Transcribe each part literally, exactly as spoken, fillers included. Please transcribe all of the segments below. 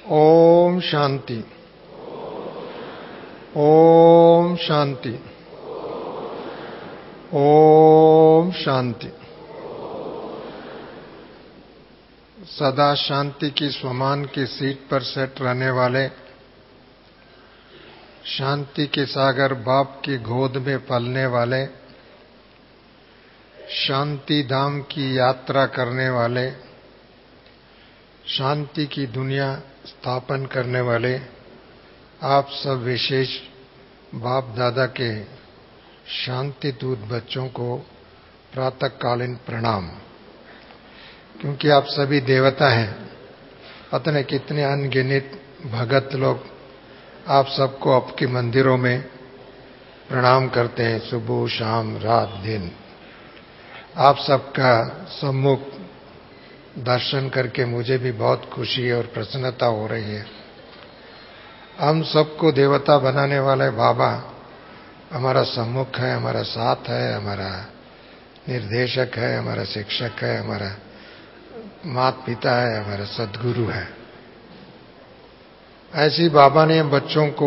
ओम शांति। ओम शांति। ओम शांति। सदा शांति की स्वमान की सीट पर सेट रहने वाले, शांति के सागर बाप की गोद में पलने वाले, शांति धाम की यात्रा करने वाले, शांति की दुनिया स्थापन करने वाले आप सब विशेष बाप दादा के शांति दूत बच्चों को प्रातःकालीन प्रणाम। क्योंकि आप सभी देवता हैं, पता नहीं कितने अनगिनत भगत लोग आप सबको आपके मंदिरों में प्रणाम करते हैं, सुबह शाम रात दिन। आप सबका सम्मुख दर्शन करके मुझे भी बहुत खुशी और प्रसन्नता हो रही है। हम सबको देवता बनाने वाले बाबा हमारा सम्मुख है, हमारा साथ है, हमारा निर्देशक है, हमारा शिक्षक है, हमारा माता पिता है, हमारा सद्गुरु है। ऐसी बाबा ने बच्चों को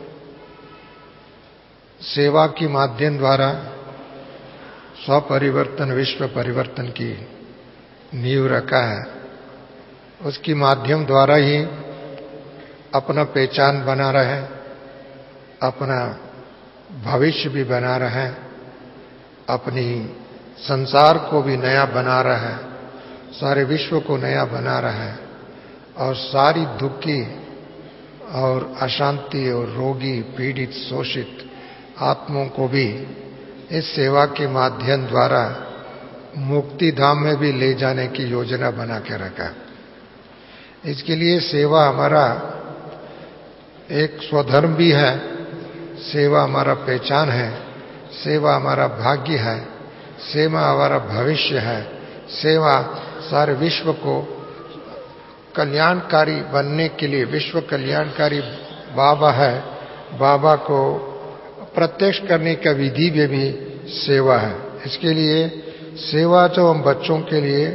सेवा की माध्यम द्वारा स्वपरिवर्तन विश्व परिवर्तन की नींव रखा है। उसकी माध्यम द्वारा ही अपना पहचान बना रहे, अपना भविष्य भी बना रहे, अपनी संसार को भी नया बना रहा है, सारे विश्व को नया बना रहा है और सारी दुखी और अशांति और रोगी पीड़ित शोषित आत्माओं को भी इस सेवा के माध्यम द्वारा मुक्ति धाम में भी ले जाने की योजना बना के रखा। इसके लिए सेवा हमारा एक स्वधर्म भी है, सेवा हमारा पहचान है, सेवा हमारा भाग्य है, सेवा हमारा भविष्य है। सेवा सारे विश्व को कल्याणकारी बनने के लिए, विश्व कल्याणकारी बाबा है, बाबा को प्रत्यक्ष करने का विधि में भी सेवा है। इसके लिए सेवा जो हम बच्चों के लिए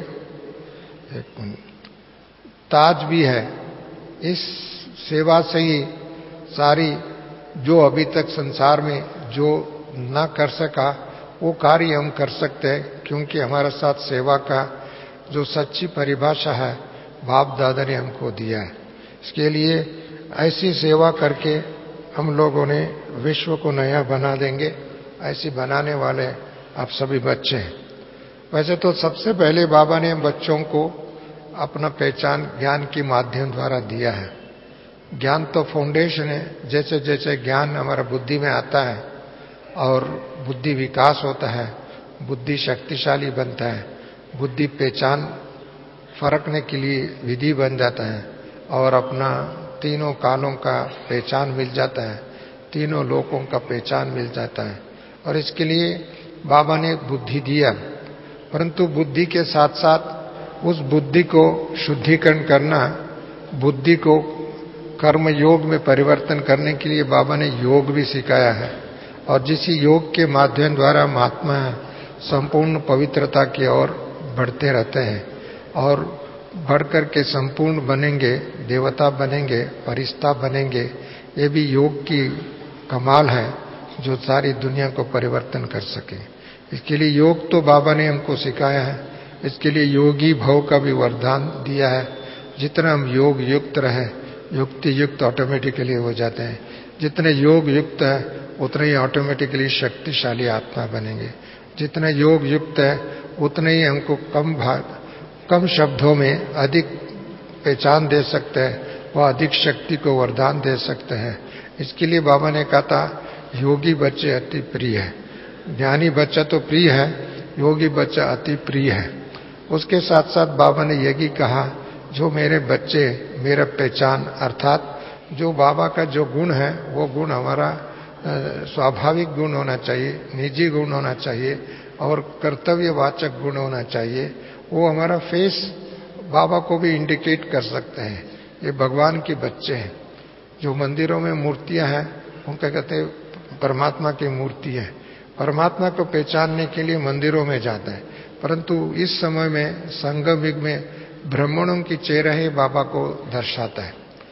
ताज भी है। इस सेवा से ही सारी जो अभी तक संसार में जो ना कर सका वो कार्य हम कर सकते हैं, क्योंकि हमारे साथ सेवा का जो सच्ची परिभाषा है बाप दादा ने हमको दिया है। इसके लिए ऐसी सेवा करके हम लोगों ने विश्व को नया बना देंगे। ऐसी बनाने वाले आप सभी बच्चे हैं। वैसे तो सबसे पहले बाबा ने बच्चों को अपना पहचान ज्ञान के माध्यम द्वारा दिया है। ज्ञान तो फाउंडेशन है। जैसे जैसे ज्ञान हमारा बुद्धि में आता है और बुद्धि विकास होता है, बुद्धि शक्तिशाली बनता है, बुद्धि पहचान फरकने के लिए विधि बन जाता है और अपना तीनों कालों का पहचान मिल जाता है, तीनों लोकों का पहचान मिल जाता है। और इसके लिए बाबा ने बुद्धि दिया, परंतु बुद्धि के साथ साथ उस बुद्धि को शुद्धिकरण करना, बुद्धि को कर्म योग में परिवर्तन करने के लिए बाबा ने योग भी सिखाया है। और जिस योग के माध्यम द्वारा महात्मा संपूर्ण पवित्रता की ओर बढ़ते रहते हैं और बढ़कर के संपूर्ण बनेंगे, देवता बनेंगे, फरिश्ता बनेंगे। ये भी योग की कमाल है जो सारी दुनिया को परिवर्तन कर सके। इसके लिए योग तो बाबा ने हमको सिखाया है। इसके लिए योगी भव का भी वरदान दिया है। जितना हम योग युक्त रहे, युक्ति युक्त ऑटोमेटिकली हो जाते हैं। जितने योग युक्त है उतने ही ऑटोमेटिकली शक्तिशाली आत्मा बनेंगे। जितने योग युक्त है उतने ही हमको कम भाग कम शब्दों में अधिक पहचान दे सकते हैं, वह अधिक शक्ति को वरदान दे सकते हैं। इसके लिए बाबा ने कहा था योगी बच्चे अति प्रिय है। ज्ञानी बच्चा तो प्रिय है, योगी बच्चा अति प्रिय है। उसके साथ साथ बाबा ने ये भी कहा जो मेरे बच्चे मेरा पहचान, अर्थात जो बाबा का जो गुण है वो गुण हमारा स्वाभाविक गुण होना चाहिए, निजी गुण होना चाहिए और कर्तव्यवाचक गुण होना चाहिए। वो हमारा फेस बाबा को भी इंडिकेट कर सकते हैं। ये भगवान के बच्चे हैं। जो मंदिरों में मूर्तियां हैं उनका कहते हैं परमात्मा की मूर्ति है। परमात्मा को पहचानने के लिए मंदिरों में जाते हैं, परंतु इस समय में संगम युग में ब्राह्मणों की चेहरा ही बाबा को दर्शाता है।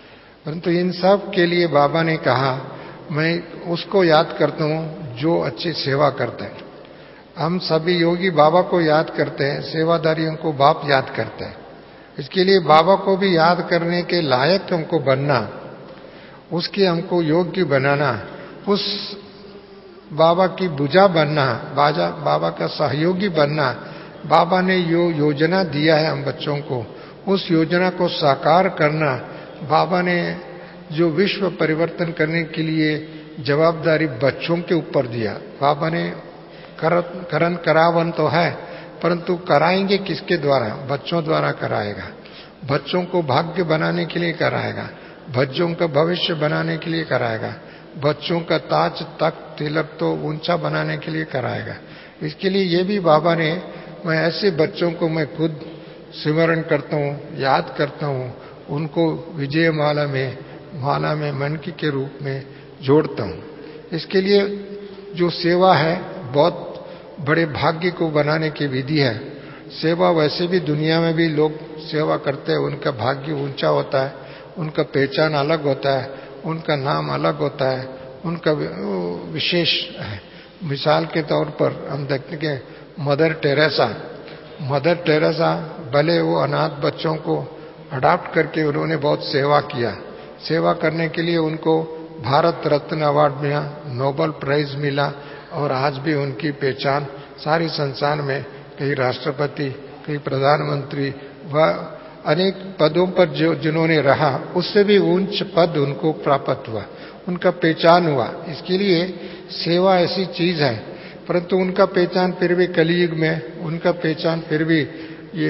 परंतु इन सब के लिए बाबा ने कहा, मैं उसको याद करता हूँ जो अच्छी सेवा करता है। हम सभी योगी बाबा को याद करते हैं, सेवादारियों को बाप याद करते हैं। इसके लिए बाबा को भी याद करने के लायक हमको बनना, उसके हमको योग्य बनाना, उस बाबा की भुजा बनना, बाजा बाबा का सहयोगी बनना। बाबा ने यो योजना दिया है हम बच्चों को, उस योजना को साकार करना। बाबा ने जो विश्व परिवर्तन करने के लिए जवाबदारी बच्चों के ऊपर दिया। बाबा ने कर, करन करावन तो है, परंतु कराएंगे किसके द्वारा? बच्चों द्वारा कराएगा। बच्चों को भाग्य बनाने के लिए कराएगा, बच्चों का भविष्य बनाने के लिए कराएगा, बच्चों का ताज तख्त तिलक तो ऊंचा बनाने के लिए कराएगा। इसके लिए ये भी बाबा ने, मैं ऐसे बच्चों को मैं खुद स्मरण करता हूँ, याद करता हूँ, उनको विजय माला में माला में मनकी के रूप में जोड़ता हूँ। इसके लिए जो सेवा है बहुत बड़े भाग्य को बनाने की विधि है। सेवा वैसे भी दुनिया में भी लोग सेवा करते हैं, उनका भाग्य ऊंचा होता है, उनका पहचान अलग होता है, उनका नाम अलग होता है, उनका विशेष है। मिसाल के तौर पर हम देखते हैं मदर टेरेसा मदर टेरेसा भले वो अनाथ बच्चों को अडॉप्ट करके उन्होंने बहुत सेवा किया। सेवा करने के लिए उनको भारत रत्न अवार्ड मिला, नोबेल प्राइज मिला, और आज भी उनकी पहचान सारी संसार में, कई राष्ट्रपति, कई प्रधानमंत्री व अनेक पदों पर जो जिन्होंने रहा, उससे भी उच्च पद उनको प्राप्त हुआ, उनका पहचान हुआ। इसके लिए सेवा ऐसी चीज है, परंतु उनका पहचान फिर भी कलयुग में, उनका पहचान फिर भी ये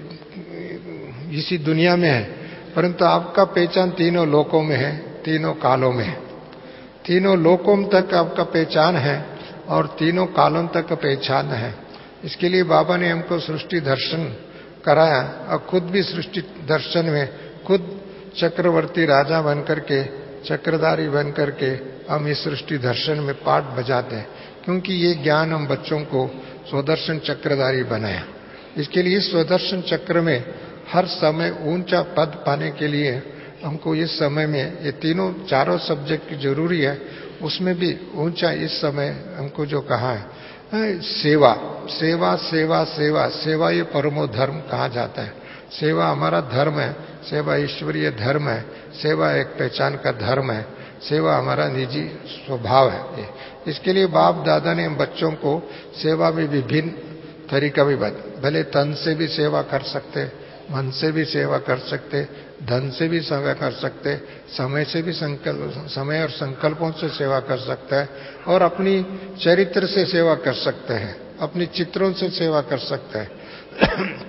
इसी दुनिया में है, परंतु आपका पहचान तीनों लोकों में है, तीनों कालों में है। तीनों लोकों तक आपका पहचान है और तीनों कालों तक पहचान है। इसके लिए बाबा ने हमको सृष्टि दर्शन कराया, और खुद भी सृष्टि दर्शन में खुद चक्रवर्ती राजा बनकर के, चक्रधारी बनकर के हम इस सृष्टि दर्शन में पाठ बजाते हैं, क्योंकि ये ज्ञान हम बच्चों को स्वदर्शन चक्रधारी बनाया। इसके लिए इस स्वदर्शन चक्र में हर समय ऊंचा पद पाने के लिए हमको इस समय में ये तीनों चारों सब्जेक्ट की जरूरी है, उसमें भी ऊंचा इस समय हमको जो कहा है, सेवा सेवा सेवा सेवा सेवा ये परमो धर्म कहा जाता है। सेवा हमारा धर्म है, सेवा ईश्वरीय धर्म है, सेवा एक पहचान का धर्म है, सेवा हमारा निजी स्वभाव है। इसके लिए बाप दादा ने बच्चों को सेवा में विभिन्न तरीका भी बता, भले तन से भी सेवा कर सकते, मन से भी सेवा कर सकते, धन से भी सेवा कर सकते, समय से भी संकल्प समय और संकल्पों से सेवा कर सकता है, और अपनी चरित्र से सेवा कर सकते हैं, अपनी चित्रों से सेवा कर सकते हैं।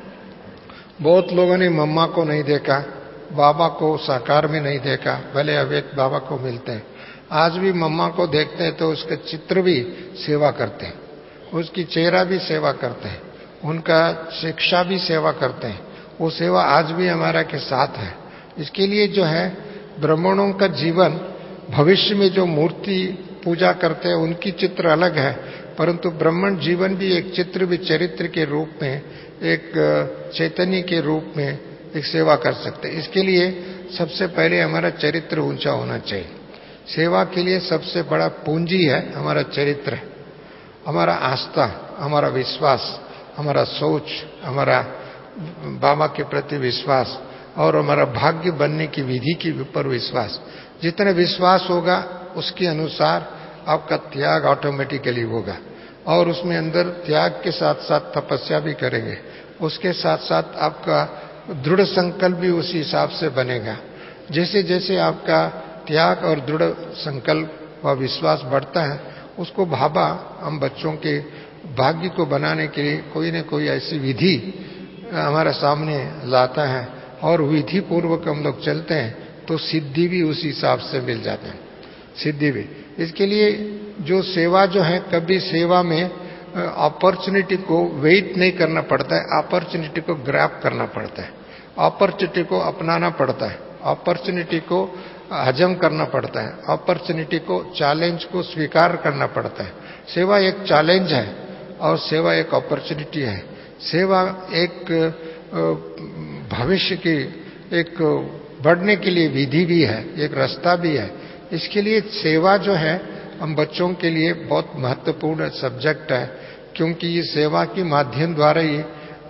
बहुत लोगों ने मम्मा को नहीं देखा, बाबा को साकार में नहीं देखा, भले अव्यक्त बाबा को मिलते हैं। आज भी मम्मा को देखते हैं तो उसका चित्र भी सेवा करते हैं, उसकी चेहरा भी सेवा करते हैं, उनका शिक्षा भी सेवा करते हैं। वो सेवा आज भी हमारा के साथ है। इसके लिए जो है ब्राह्मणों का जीवन, भविष्य में जो मूर्ति पूजा करते हैं उनकी चित्र अलग है, परंतु ब्राह्मण जीवन भी एक चित्र भी चरित्र के रूप में, एक चैतन्य के रूप में एक सेवा कर सकते हैं। इसके लिए सबसे पहले हमारा चरित्र ऊंचा होना चाहिए। सेवा के लिए सबसे बड़ा पूंजी है हमारा चरित्र, हमारा आस्था, हमारा विश्वास, हमारा सोच, हमारा बाबा के प्रति विश्वास, और हमारा भाग्य बनने की विधि के ऊपर विश्वास। जितना विश्वास होगा उसके अनुसार आपका त्याग ऑटोमेटिकली होगा, और उसमें अंदर त्याग के साथ साथ तपस्या भी करेंगे, उसके साथ साथ आपका दृढ़ संकल्प भी उसी हिसाब से बनेगा। जैसे जैसे आपका त्याग और दृढ़ संकल्प व विश्वास बढ़ता है, उसको भाबा हम बच्चों के भाग्य को बनाने के लिए कोई न कोई ऐसी विधि हमारे सामने लाता है, और विधि पूर्वक हम लोग चलते हैं तो सिद्धि भी उसी हिसाब से मिल जाते हैं, सिद्धि भी। इसके लिए जो सेवा जो है, कभी सेवा में अपॉर्चुनिटी को वेट नहीं करना पड़ता है, अपॉर्चुनिटी को ग्रैब करना पड़ता है, अपॉर्चुनिटी को अपनाना पड़ता है, अपॉर्चुनिटी को हजम करना पड़ता है, अपॉर्चुनिटी को, चैलेंज को स्वीकार करना पड़ता है। सेवा एक चैलेंज है और सेवा एक अपॉर्चुनिटी है। सेवा एक भविष्य की एक बढ़ने के लिए विधि भी है, एक रास्ता भी है। इसके लिए सेवा जो है हम बच्चों के लिए बहुत महत्वपूर्ण सब्जेक्ट है, क्योंकि ये सेवा के माध्यम द्वारा ही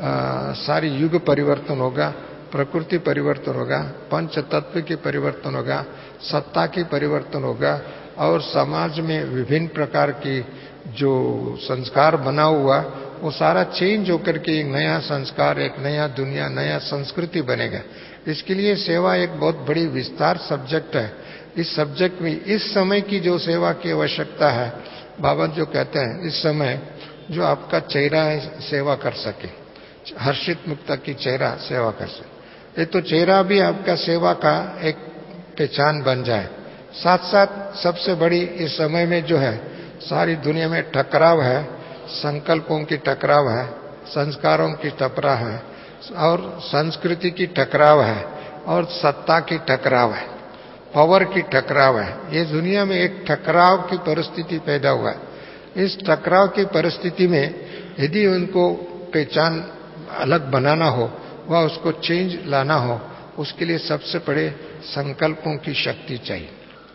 आ, सारी युग परिवर्तन होगा, प्रकृति परिवर्तन होगा, पंच तत्व की परिवर्तन होगा, सत्ता की परिवर्तन होगा, और समाज में विभिन्न प्रकार की जो संस्कार बना हुआ वो सारा चेंज होकर के एक नया संस्कार, एक नया दुनिया, नया संस्कृति बनेगा। इसके लिए सेवा एक बहुत बड़ी विस्तार सब्जेक्ट है। इस सब्जेक्ट में इस समय की जो सेवा की आवश्यकता है, बाबा जो कहते हैं इस समय जो आपका चेहरा है सेवा कर सके, हर्षित मुक्ता की चेहरा सेवा कर सके, ये तो चेहरा भी आपका सेवा का एक पहचान बन जाए। साथ साथ सबसे बड़ी इस समय में जो है सारी दुनिया में टकराव है, संकल्पों की टकराव है, संस्कारों की टकराव है, और संस्कृति की टकराव है, और सत्ता की टकराव है, पावर की टकराव है। ये दुनिया में एक टकराव की परिस्थिति पैदा हुआ है। इस टकराव की परिस्थिति में यदि उनको पहचान अलग बनाना हो, वह उसको चेंज लाना हो, उसके लिए सबसे बड़े संकल्पों की शक्ति चाहिए।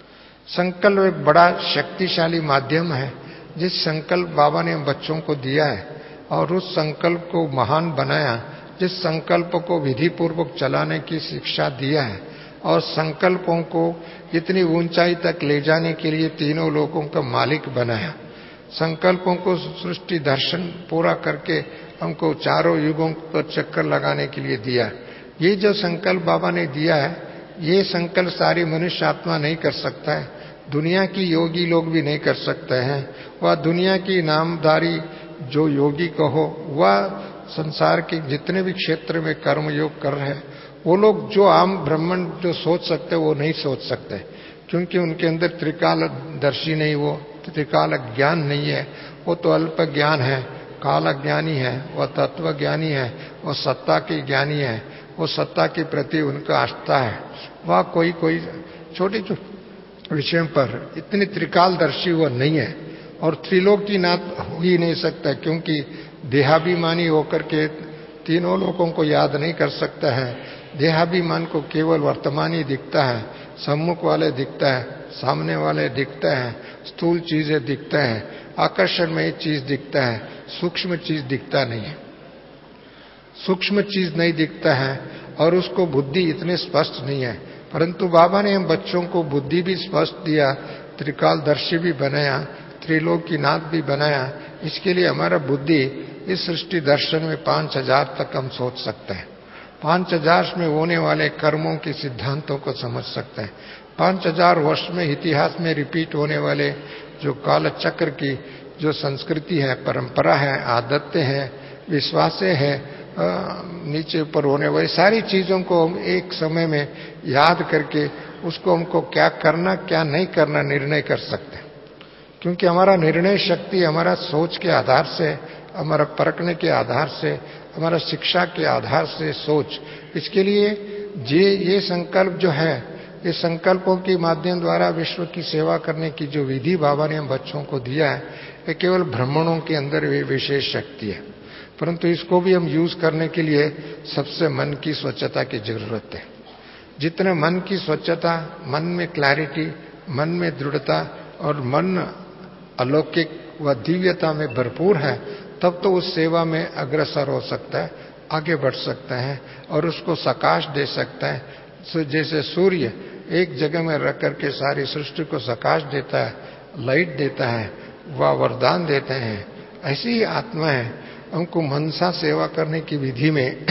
संकल्प एक बड़ा शक्तिशाली माध्यम है। जिस संकल्प बाबा ने बच्चों को दिया है और उस संकल्प को महान बनाया, जिस संकल्प को विधि पूर्वक चलाने की शिक्षा दिया है, और संकल्पों को इतनी ऊंचाई तक ले जाने के लिए तीनों लोगों का मालिक बनाया, संकल्पों को सृष्टि दर्शन पूरा करके हमको चारों युगों पर चक्कर लगाने के लिए दिया। ये जो संकल्प बाबा ने दिया है, ये संकल्प सारी मनुष्य आत्मा नहीं कर सकता है, दुनिया की योगी लोग भी नहीं कर सकते हैं। वह दुनिया की नामधारी जो योगी कहो, वह संसार के जितने भी क्षेत्र में कर्म योग कर रहे हैं, वो लोग जो आम ब्राह्मण जो सोच सकते वो नहीं सोच सकते, क्योंकि उनके अंदर त्रिकाल दर्शी नहीं, वो त्रिकाल ज्ञान नहीं है, वो तो अल्प ज्ञान है, काल ज्ञानी है, वह तत्व ज्ञानी है, वह सत्ता की ज्ञानी है, वो सत्ता के प्रति उनका आस्था है। वह कोई कोई छोटे छोटे विषयों पर इतनी त्रिकालदर्शी वह नहीं है, और त्रिलोकीनाथ हो ही नहीं सकता, क्योंकि देहाभिमानी होकर के तीनों लोगों को याद नहीं कर सकता है। देहाभिमान को केवल वर्तमान ही दिखता है, सम्मुख वाले दिखता है, सामने वाले दिखता है, स्थूल चीजें दिखता है, आकर्षणमय चीज दिखता है, सूक्ष्म चीज दिखता नहीं है, सूक्ष्म चीज नहीं दिखता है, और उसको बुद्धि इतने स्पष्ट नहीं है। परंतु बाबा ने हम बच्चों को बुद्धि भी स्पष्ट दिया, त्रिकालदर्शी भी बनाया, त्रिलोकीनाथ भी बनाया। इसके लिए हमारा बुद्धि इस सृष्टि दर्शन में पांच हजार तक हम सोच सकते हैं, पांच हजार में होने वाले कर्मों के सिद्धांतों को समझ सकते हैं, पांच हजार वर्ष में इतिहास में रिपीट होने वाले जो काल चक्र की जो संस्कृति है, परंपरा है, आदतें हैं, विश्वासें हैं, नीचे ऊपर होने वाली सारी चीजों को हम एक समय में याद करके उसको हमको क्या करना क्या नहीं करना निर्णय कर सकते हैं। क्योंकि हमारा निर्णय शक्ति हमारा सोच के आधार से, हमारा परखने के आधार से, हमारा शिक्षा के आधार से सोच। इसके लिए ये ये संकल्प जो है, ये संकल्पों के माध्यम द्वारा विश्व की सेवा करने की जो विधि बाबा ने हम बच्चों को दिया है, ये केवल ब्राह्मणों के अंदर वे विशेष शक्ति है। परंतु इसको भी हम यूज करने के लिए सबसे मन की स्वच्छता की जरूरत है। जितने मन की स्वच्छता, मन में क्लैरिटी, मन में दृढ़ता और मन अलौकिक व दिव्यता में भरपूर है, तब तो उस सेवा में अग्रसर हो सकता है, आगे बढ़ सकता है और उसको सकाश दे सकता है। जैसे सूर्य एक जगह में रख करके सारी सृष्टि को सकाश देता है, लाइट देता है, वह वरदान देते हैं, ऐसी ही आत्मा है। हमको मनसा सेवा करने की विधि में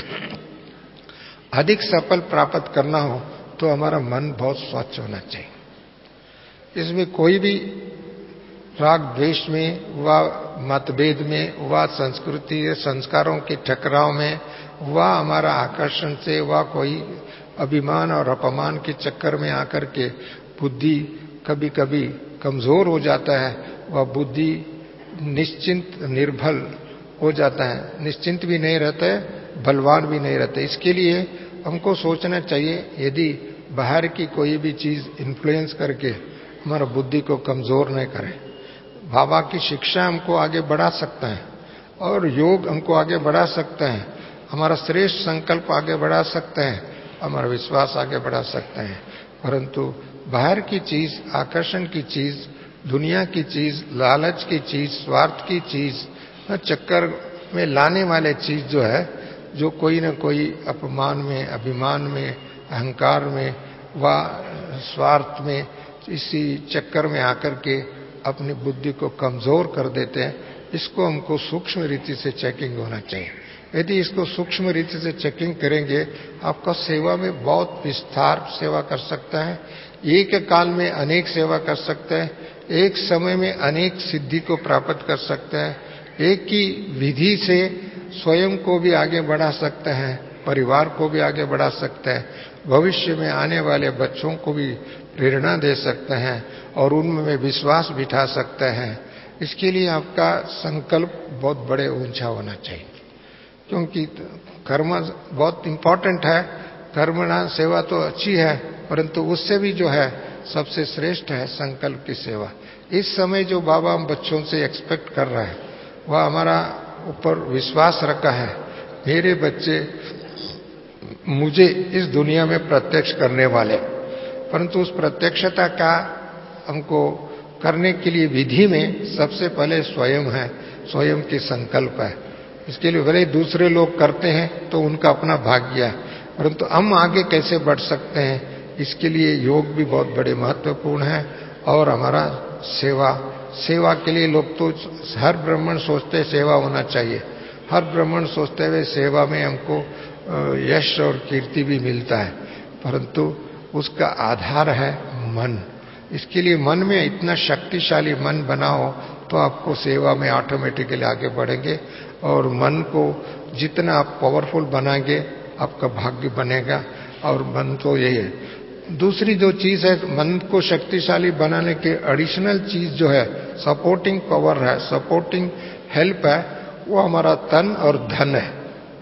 अधिक सफल प्राप्त करना हो तो हमारा मन बहुत स्वच्छ होना चाहिए। इसमें कोई भी राग द्वेष में व मतभेद में व संस्कृति संस्कारों के टकराव में व हमारा आकर्षण से व कोई अभिमान और अपमान के चक्कर में आकर के बुद्धि कभी कभी कमजोर हो जाता है, वह बुद्धि निश्चिंत निर्भल हो जाता है, निश्चिंत भी नहीं रहता है, बलवान भी नहीं रहता। इसके लिए हमको सोचना चाहिए, यदि बाहर की कोई भी चीज इन्फ्लुएंस करके हमारा बुद्धि को कमजोर नहीं करे, बाबा की शिक्षा हमको आगे बढ़ा सकता है और योग हमको आगे बढ़ा सकता है, हमारा श्रेष्ठ संकल्प आगे बढ़ा सकता है हमारा विश्वास आगे बढ़ा सकते हैं। परंतु बाहर की चीज, आकर्षण की चीज, दुनिया की चीज, लालच की चीज, स्वार्थ की चीज, चक्कर में लाने वाले चीज जो है, जो कोई न कोई अपमान में, अभिमान में, अहंकार में व स्वार्थ में, इसी चक्कर में आकर के अपनी बुद्धि को कमजोर कर देते हैं, इसको हमको सूक्ष्म रीति से चेकिंग होना चाहिए। यदि इसको सूक्ष्म रीति से चेकिंग करेंगे, आपका सेवा में बहुत विस्तार सेवा कर सकता है, एक काल में अनेक सेवा कर सकते हैं, एक समय में अनेक सिद्धि को प्राप्त कर सकते हैं, एक ही विधि से स्वयं को भी आगे बढ़ा सकते हैं, परिवार को भी आगे बढ़ा सकते हैं, भविष्य में आने वाले बच्चों को भी प्रेरणा दे सकते हैं और उनमें विश्वास बिठा सकते हैं। इसके लिए आपका संकल्प बहुत बड़े ऊंचा होना चाहिए, क्योंकि कर्म बहुत इंपॉर्टेंट है। कर्मणा सेवा तो अच्छी है, परंतु उससे भी जो है सबसे श्रेष्ठ है संकल्प की सेवा। इस समय जो बाबा हम बच्चों से एक्सपेक्ट कर रहा है, वह हमारा ऊपर विश्वास रखा है, मेरे बच्चे मुझे इस दुनिया में प्रत्यक्ष करने वाले। परंतु उस प्रत्यक्षता का हमको करने के लिए विधि में सबसे पहले स्वयं है, स्वयं की संकल्प है। इसके लिए भले दूसरे लोग करते हैं तो उनका अपना भाग्य है, परंतु हम आगे कैसे बढ़ सकते हैं, इसके लिए योग भी बहुत बड़े महत्वपूर्ण है। और हमारा सेवा, सेवा के लिए लोग तो हर ब्राह्मण सोचते सेवा होना चाहिए, हर ब्राह्मण सोचते हुए सेवा में हमको यश और कीर्ति भी मिलता है, परंतु उसका आधार है मन। इसके लिए मन में इतना शक्तिशाली मन बनाओ तो आपको सेवा में ऑटोमेटिकली आगे बढ़ेंगे। और मन को जितना आप पावरफुल बनाएंगे, आपका भाग्य बनेगा। और मन तो यही है। दूसरी जो चीज है, मन को शक्तिशाली बनाने के एडिशनल चीज जो है, सपोर्टिंग पावर है, सपोर्टिंग हेल्प है, वो हमारा तन और धन है।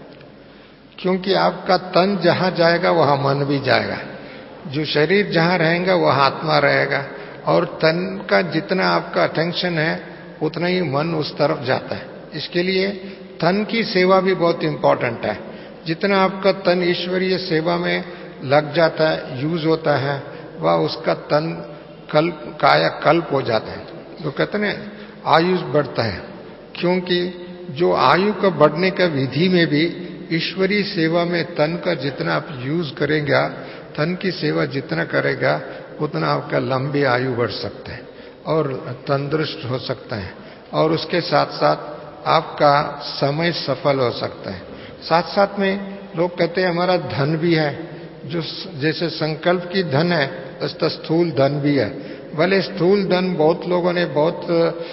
क्योंकि आपका तन जहां जाएगा वहां मन भी जाएगा, जो शरीर जहां रहेगा वहां आत्मा रहेगा। और तन का जितना आपका अटेंशन है उतना ही मन उस तरफ जाता है। इसके लिए तन की सेवा भी बहुत इंपॉर्टेंट है। जितना आपका तन ईश्वरीय सेवा में लग जाता है, यूज होता है, वह उसका तन कल्प काया कल्प हो जाता है। तो कहते हैं आयुष बढ़ता है, क्योंकि जो आयु का बढ़ने का विधि में भी ईश्वरीय सेवा में तन का जितना आप यूज करेगा, तन की सेवा जितना करेगा, उतना आपका लंबी आयु बढ़ सकता है और तंदुरुस्त हो सकता है। और उसके साथ साथ आपका समय सफल हो सकता है। साथ साथ में लोग कहते हैं हमारा धन भी है, जो जैसे संकल्प की धन है, तो स्थूल धन भी है। भले स्थूल धन बहुत लोगों ने बहुत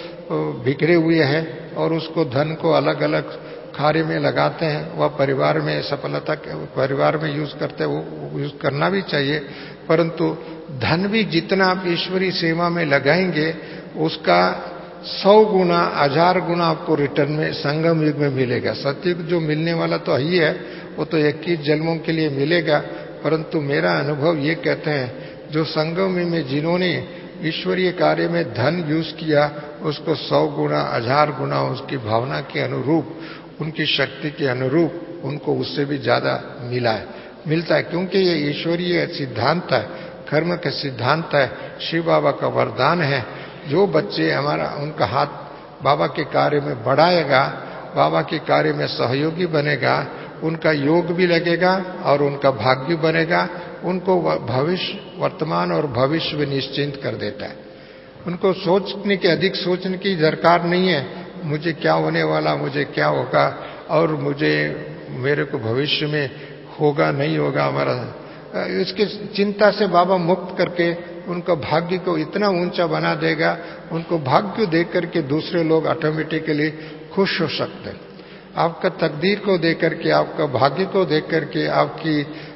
बिखरे हुए हैं और उसको धन को अलग अलग कार्य में लगाते हैं, वह परिवार में सफलता परिवार में यूज करते हैं, वो यूज करना भी चाहिए। परंतु धन भी जितना आप ईश्वरीय सेवा में लगाएंगे, उसका सौ गुना हजार गुना आपको रिटर्न में संगम युग में मिलेगा। सतयुग जो मिलने वाला तो ही है, वो तो इक्कीस जन्मों के लिए मिलेगा। परंतु मेरा अनुभव ये कहते हैं, जो संगम युग में जिन्होंने ईश्वरीय कार्य में धन यूज किया, उसको सौ गुना हजार गुना उसकी भावना के अनुरूप, उनकी शक्ति के अनुरूप उनको उससे भी ज्यादा मिला है मिलता है। क्योंकि ये ईश्वरीय सिद्धांत है, कर्म का सिद्धांत है, शिव बाबा का वरदान है। जो बच्चे हमारा उनका हाथ बाबा के कार्य में बढ़ाएगा, बाबा के कार्य में सहयोगी बनेगा, उनका योग भी लगेगा और उनका भाग्य बनेगा। उनको भविष्य, वर्तमान और भविष्य भी निश्चिंत कर देता है। उनको सोचने के अधिक सोचने की दरकार नहीं है, मुझे क्या होने वाला, मुझे क्या होगा और मुझे मेरे को भविष्य में होगा नहीं होगा हमारा, इसकी चिंता से बाबा मुक्त करके उनका भाग्य को इतना ऊंचा बना देगा। उनको भाग्य देख करके दूसरे लोग ऑटोमेटिकली खुश हो सकते हैं। आपका तकदीर को देख करके, आपका भाग्य को देख करके, आपकी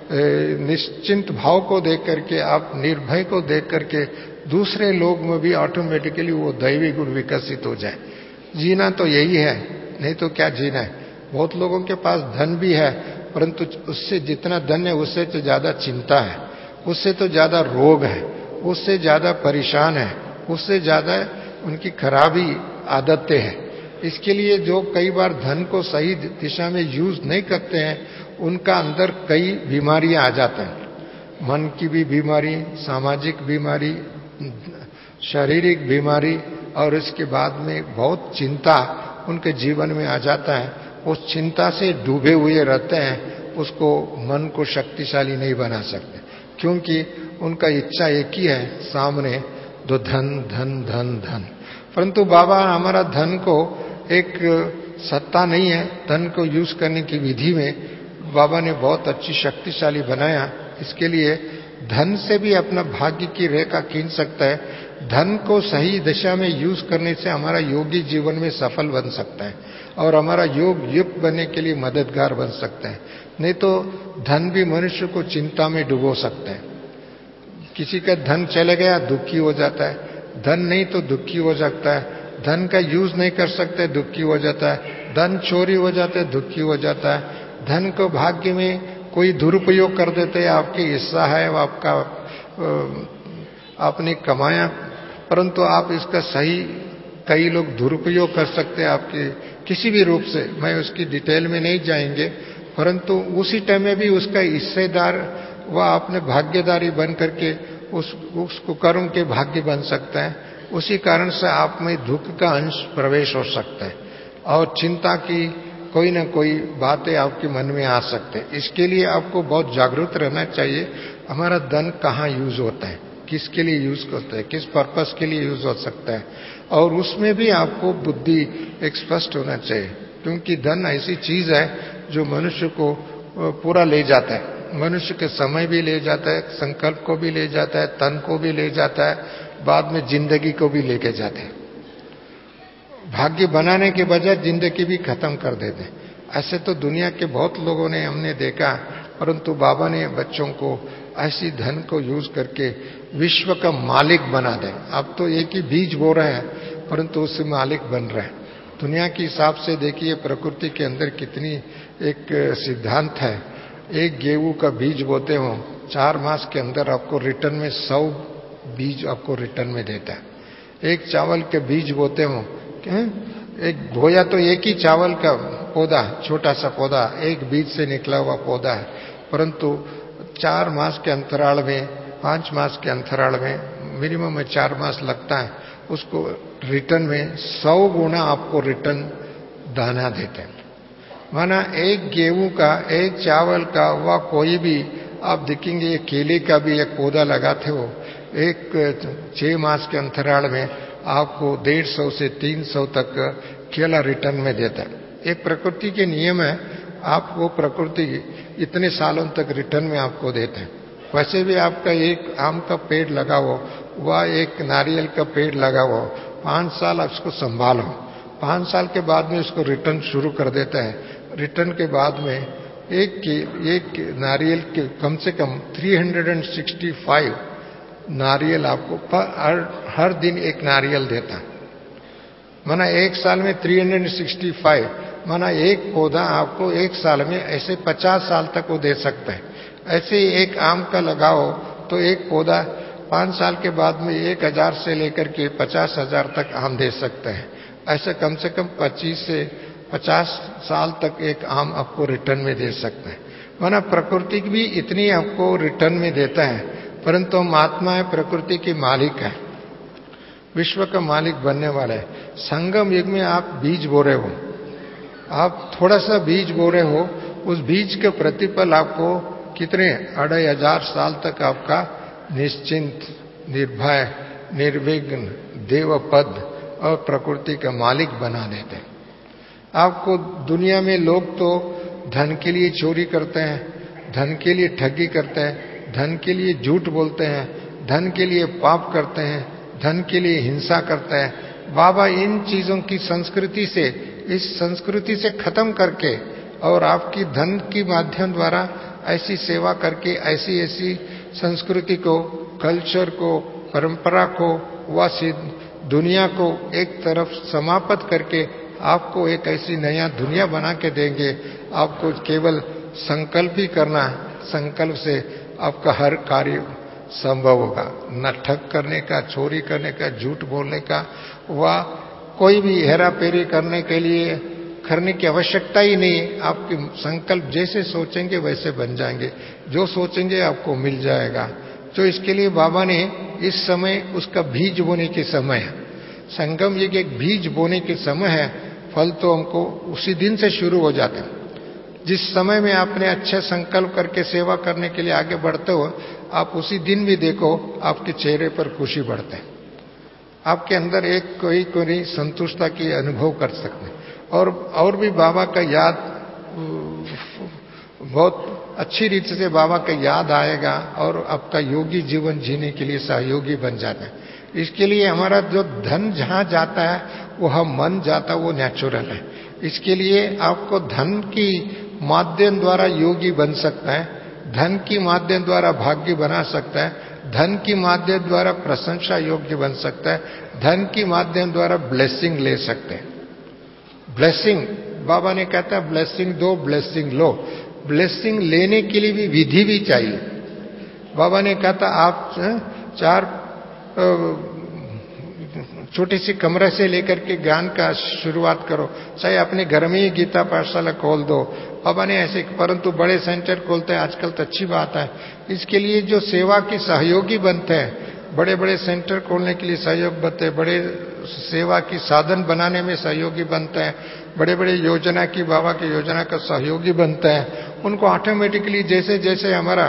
निश्चिंत भाव को देख करके, आप निर्भय को देख करके दूसरे लोग में भी ऑटोमेटिकली वो दैवी गुण विकसित हो जाए। जीना तो यही है, नहीं तो क्या जीना है। बहुत लोगों के पास धन भी है, परंतु उससे जितना धन है उससे तो ज्यादा चिंता है, उससे तो ज्यादा रोग है, उससे ज्यादा परेशान है, उससे ज्यादा उनकी खराबी आदतें हैं। इसके लिए जो कई बार धन को सही दिशा में यूज नहीं करते हैं, उनका अंदर कई बीमारियां आ जाते हैं। मन की भी बीमारी, सामाजिक बीमारी, शारीरिक बीमारी, और इसके बाद में बहुत चिंता उनके जीवन में आ जाता है। उस चिंता से डूबे हुए रहते हैं, उसको मन को शक्तिशाली नहीं बना सकते, क्योंकि उनका इच्छा एक ही है सामने, तो धन धन धन धन। परंतु बाबा हमारा धन को एक सत्ता नहीं है, धन को यूज करने की विधि में बाबा ने बहुत अच्छी शक्तिशाली बनाया। इसके लिए धन से भी अपना भाग्य की रेखा खींच सकता है। धन को सही दिशा में यूज करने से हमारा योगी जीवन में सफल बन सकता है और हमारा योग युक्त बनने के लिए मददगार बन सकता है। नहीं तो धन भी मनुष्य को चिंता में डुबो सकता है। किसी का धन चले गया दुखी हो जाता है, धन नहीं तो दुखी हो सकता है, धन का यूज नहीं कर सकते दुखी हो जाता है, धन चोरी हो जाते है दुखी हो जाता है, धन को भाग्य में कोई दुरुपयोग कर देते हैं, आपके हिस्सा है वो आपका, आपने कमाया, परंतु आप इसका सही, कई लोग दुरुपयोग कर सकते हैं आपके किसी भी रूप से, मैं उसकी डिटेल में नहीं जाएंगे, परंतु उसी टाइम में भी उसका हिस्सेदार व आपने भाग्यदारी बन करके उस उसको कर्म के भाग्य बन सकता है। उसी कारण से आप में दुख का अंश प्रवेश हो सकता है और चिंता की कोई ना कोई बातें आपके मन में आ सकते हैं। इसके लिए आपको बहुत जागरूक रहना चाहिए, हमारा धन कहाँ यूज होता है, किसके लिए यूज होता है, किस पर्पस के लिए यूज हो सकता है, और उसमें भी आपको बुद्धि एक स्पष्ट होना चाहिए, क्योंकि धन ऐसी चीज है जो मनुष्य को पूरा ले जाता है, मनुष्य के समय भी ले जाता है, संकल्प को भी ले जाता है, तन को भी ले जाता है, बाद में जिंदगी को भी लेके जाते हैं। भाग्य बनाने के बजाय जिंदगी भी खत्म कर देते हैं। ऐसे तो दुनिया के बहुत लोगों ने हमने देखा, परंतु बाबा ने बच्चों को ऐसी धन को यूज करके विश्व का मालिक बना दे। अब तो एक ही बीज बो रहे हैं, परंतु उससे मालिक बन रहे हैं। दुनिया के हिसाब से देखिए प्रकृति के अंदर कितनी एक सिद्धांत है, एक गेहूं का बीज बोते हो, चार मास के अंदर आपको रिटर्न में सौ बीज आपको रिटर्न में देता है। एक चावल के बीज बोते हो, एक बोया तो एक ही चावल का पौधा, छोटा सा पौधा, एक बीज से निकला हुआ पौधा है, परंतु चार मास के अंतराल में, पांच मास के अंतराल में, मिनिमम में चार मास लगता है, उसको रिटर्न में सौ गुना आपको रिटर्न दाना देते हैं। माना एक गेहूं का, एक चावल का, वह कोई भी आप देखेंगे, ये केले का भी एक पौधा लगाते हो, एक छह मास के अंतराल में आपको डेढ़ सौ से तीन सौ तक केला रिटर्न में देता है। एक प्रकृति के नियम है, आप वो प्रकृति इतने सालों तक रिटर्न में आपको देते हैं। वैसे भी आपका एक आम का पेड़ लगा हो, वह एक नारियल का पेड़ लगा हो, पांच साल आप उसको संभालो, पांच साल के बाद में उसको रिटर्न शुरू कर देता है। रिटर्न के बाद में एक के एक नारियल के कम से कम तीन सौ पैंसठ नारियल आपको हर हर दिन एक नारियल देता है। माना एक साल में तीन सौ पैंसठ, माना एक पौधा आपको एक साल में ऐसे पचास साल तक वो दे सकता है। ऐसे ही एक आम का लगाओ तो एक पौधा पांच साल के बाद में एक हजार से लेकर के पचास हजार तक आम दे सकता है। ऐसे कम से कम पच्चीस से पचास साल तक एक आम आपको रिटर्न में दे सकता है। माना प्रकृति भी इतनी आपको रिटर्न में देता है, परंतु हम आत्मा है, प्रकृति के मालिक है, विश्व का मालिक बनने वाला है। संगम युग में आप बीज बो रहे हो, आप थोड़ा सा बीज बो रहे हो, उस बीज के प्रतिफल आपको कितने अढ़ाई हजार साल तक आपका निश्चिंत, निर्भय, निर्विघ्न, देवपद और प्रकृति का मालिक बना देते हैं। आपको दुनिया में लोग तो धन के लिए चोरी करते हैं, धन के लिए ठगी करते हैं, धन के लिए झूठ बोलते हैं, धन के लिए पाप करते हैं, धन के लिए हिंसा करते हैं। बाबा इन चीजों की संस्कृति से, इस संस्कृति से खत्म करके और आपकी धन की माध्यम द्वारा ऐसी सेवा करके, ऐसी ऐसी संस्कृति को, कल्चर को, परंपरा को, व दुनिया को एक तरफ समाप्त करके आपको एक ऐसी नया दुनिया बना के देंगे। आपको केवल संकल्प ही करना, संकल्प से आपका हर कार्य संभव होगा। न ठग करने का, चोरी करने का, झूठ बोलने का, व कोई भी हेरा फेरी करने के लिए करने की आवश्यकता ही नहीं है। आपके संकल्प जैसे सोचेंगे वैसे बन जाएंगे, जो सोचेंगे आपको मिल जाएगा। तो इसके लिए बाबा ने इस समय उसका बीज बोने के समय है। संगम युग एक बीज बोने के समय है, फल तो हमको उसी दिन से शुरू हो जाते हैं। जिस समय में आपने अच्छे संकल्प करके सेवा करने के लिए आगे बढ़ते हो, आप उसी दिन भी देखो आपके चेहरे पर खुशी बढ़ते हैं, आपके अंदर एक कोई कोई संतुष्टता की अनुभव कर सकते हैं। और और भी बाबा का याद, बहुत अच्छी रीति से बाबा का याद आएगा और आपका योगी जीवन जीने के लिए सहयोगी बन जाता है। इसके लिए हमारा जो धन जहां जाता है वह मन जाता, वो नेचुरल है। इसके लिए आपको धन की माध्यम द्वारा योगी बन सकता है, धन की माध्यम द्वारा भाग्य बना सकता है, धन की माध्यम द्वारा प्रशंसा योग्य बन सकता है, धन की माध्यम द्वारा ब्लेसिंग ले सकते हैं। ब्लेसिंग, बाबा ने कहता है ब्लेसिंग दो ब्लेसिंग लो। ब्लेसिंग लेने के लिए भी विधि भी चाहिए। बाबा ने कहा था आप चार छोटी सी कमरे से लेकर के ज्ञान का शुरुआत करो, चाहे अपने घर में ही गीता पाठशाला खोल दो। बाबा ने ऐसे, परंतु बड़े सेंटर खोलते हैं आजकल तो अच्छी बात है। इसके लिए जो सेवा के सहयोगी बनते हैं, बड़े बड़े सेंटर खोलने के लिए सहयोग बनते हैं, बड़े सेवा की साधन बनाने में सहयोगी बनते हैं, बड़े बड़े योजना की बाबा की योजना का सहयोगी बनते हैं, उनको ऑटोमेटिकली जैसे जैसे हमारा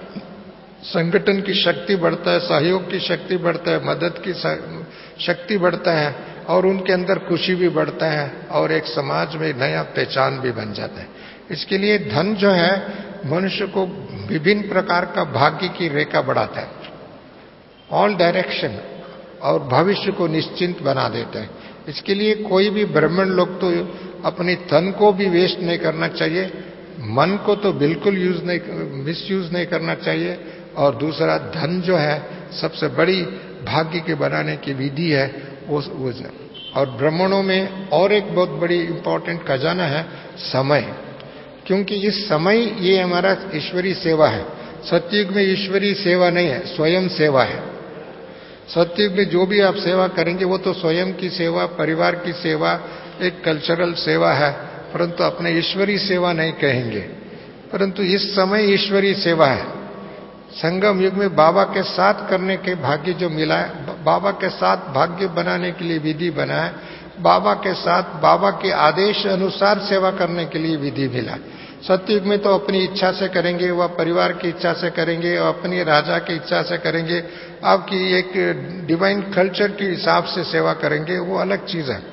संगठन की शक्ति बढ़ता है, सहयोग की शक्ति बढ़ता है, मदद की शक्ति बढ़ता है और उनके अंदर खुशी भी बढ़ता है और एक समाज में नया पहचान भी बन जाता है। इसके लिए धन जो है मनुष्य को विभिन्न प्रकार का भाग्य की रेखा बढ़ाता है, ऑल डायरेक्शन, और भविष्य को निश्चिंत बना देता है। इसके लिए कोई भी ब्राह्मण लोग तो अपने धन को भी वेस्ट नहीं करना चाहिए, मन को तो बिल्कुल यूज नहीं, मिसयूज नहीं करना चाहिए। और दूसरा, धन जो है सबसे बड़ी भाग्य के बनाने की विधि है वो, वो और ब्राह्मणों में और एक बहुत बड़ी इंपॉर्टेंट खजाना है समय, क्योंकि इस समय ये हमारा ईश्वरीय सेवा है। सतयुग में ईश्वरीय सेवा नहीं है, स्वयं सेवा है। सतयुग में जो भी आप सेवा करेंगे वो तो स्वयं की सेवा, परिवार की सेवा, एक कल्चरल सेवा है, परंतु अपने ईश्वरीय सेवा नहीं कहेंगे। परंतु इस समय ईश्वरीय सेवा है। संगम युग में बाबा के साथ करने के भाग्य जो मिला है, बाबा के साथ भाग्य बनाने के लिए विधि बना है, बाबा के साथ बाबा के आदेश अनुसार सेवा करने के लिए विधि मिला। सतयुग में तो अपनी इच्छा से करेंगे, वह परिवार की इच्छा से करेंगे और अपनी राजा की इच्छा से करेंगे, आपकी एक डिवाइन कल्चर के हिसाब से सेवा करेंगे, वो अलग चीज है।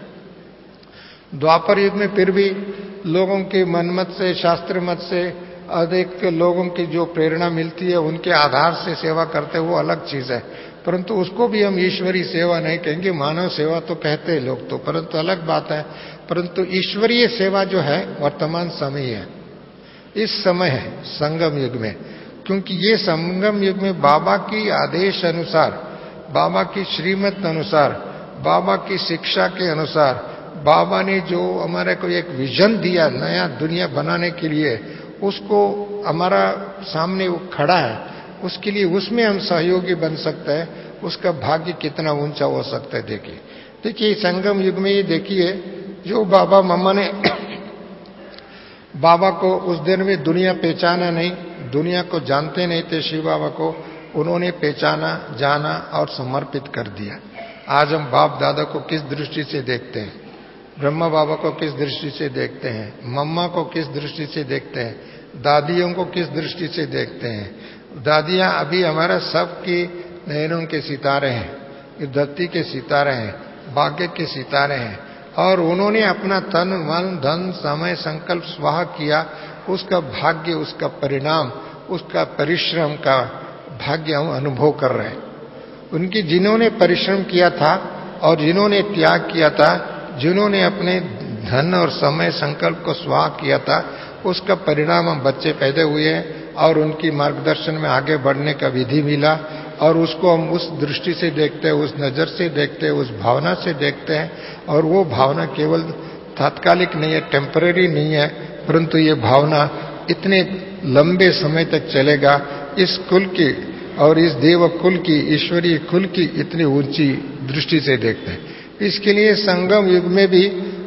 द्वापर युग में फिर भी लोगों के मनमत से, शास्त्र मत से, अधिक लोगों की जो प्रेरणा मिलती है उनके आधार से सेवा करते हैं, वो अलग चीज है। परंतु उसको भी हम ईश्वरीय सेवा नहीं कहेंगे, मानव सेवा तो कहते हैं लोग तो, परंतु अलग बात है। परंतु ईश्वरीय सेवा जो है वर्तमान समय है, इस समय है संगम युग में, क्योंकि ये संगम युग में बाबा की आदेश अनुसार, बाबा की श्रीमत अनुसार, बाबा की शिक्षा के अनुसार, बाबा ने जो हमारे को एक विजन दिया नया दुनिया बनाने के लिए, उसको हमारा सामने वो खड़ा है, उसके लिए उसमें हम सहयोगी बन सकते हैं। उसका भाग्य कितना ऊंचा हो सकता है। देखिए देखिए संगम युग में ये देखिए, जो बाबा मम्मा ने बाबा को उस दिन में दुनिया पहचाना नहीं, दुनिया को जानते नहीं थे शिव बाबा को, उन्होंने पहचाना, जाना और समर्पित कर दिया। आज हम बाप दादा को किस दृष्टि से देखते हैं, ब्रह्मा बाबा को किस दृष्टि से देखते हैं, मम्मा को किस दृष्टि से देखते हैं, दादियों को किस दृष्टि से देखते हैं। दादियां अभी हमारा सबकी नयनों के सितारे हैं, धरती के सितारे हैं, भाग्य के सितारे हैं, और उन्होंने अपना तन मन धन समय संकल्प स्वाहा किया, उसका भाग्य, उसका परिणाम, उसका परिश्रम का भाग्य हम अनुभव कर रहे हैं। उनकी जिन्होंने परिश्रम किया था और जिन्होंने त्याग किया था, जिन्होंने अपने धन और समय संकल्प को स्वाहा किया था, उसका परिणाम हम बच्चे पैदा हुए हैं और उनकी मार्गदर्शन में आगे बढ़ने का विधि मिला, और उसको हम उस दृष्टि से देखते हैं, उस नजर से देखते हैं, उस भावना से देखते हैं। और वो भावना केवल तात्कालिक नहीं है, टेम्पररी नहीं है, परंतु ये भावना इतने लंबे समय तक चलेगा। इस कुल की और इस देव कुल की, ईश्वरीय कुल की इतनी ऊंची दृष्टि से देखते हैं। इसके लिए संगम युग में भी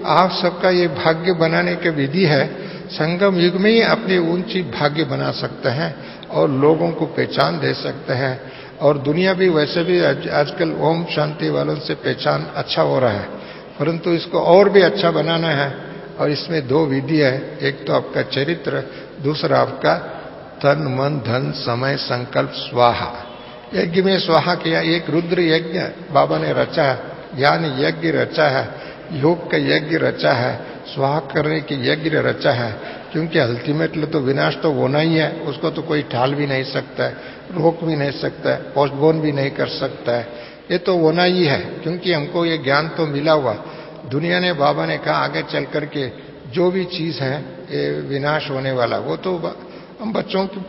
आप सबका ये भाग्य बनाने की विधि है। संगम युग में ही अपनी ऊंची भाग्य बना सकते हैं और लोगों को पहचान दे सकते हैं। और दुनिया भी वैसे भी आज, आजकल ओम शांति वालों से पहचान अच्छा हो रहा है, परंतु इसको और भी अच्छा बनाना है। और इसमें दो विधि है, एक तो आपका चरित्र, दूसरा आपका तन मन धन समय संकल्प स्वाहा। यज्ञ में स्वाहा किया, एक रुद्र यज्ञ बाबा ने रचा है, ज्ञान यज्ञ रचा है, योग का यज्ञ रचा है, स्वाहा करने की यज्ञ रचा है। क्योंकि अल्टीमेटली तो विनाश तो होना ही है, उसको तो कोई टाल भी नहीं सकता है, रोक भी नहीं सकता है, पोस्टपोन भी नहीं कर सकता है, ये तो होना ही है। क्योंकि हमको ये ज्ञान तो मिला हुआ, दुनिया ने, बाबा ने कहा आगे चल करके जो भी चीज है ये विनाश होने वाला, वो तो हम बच्चों के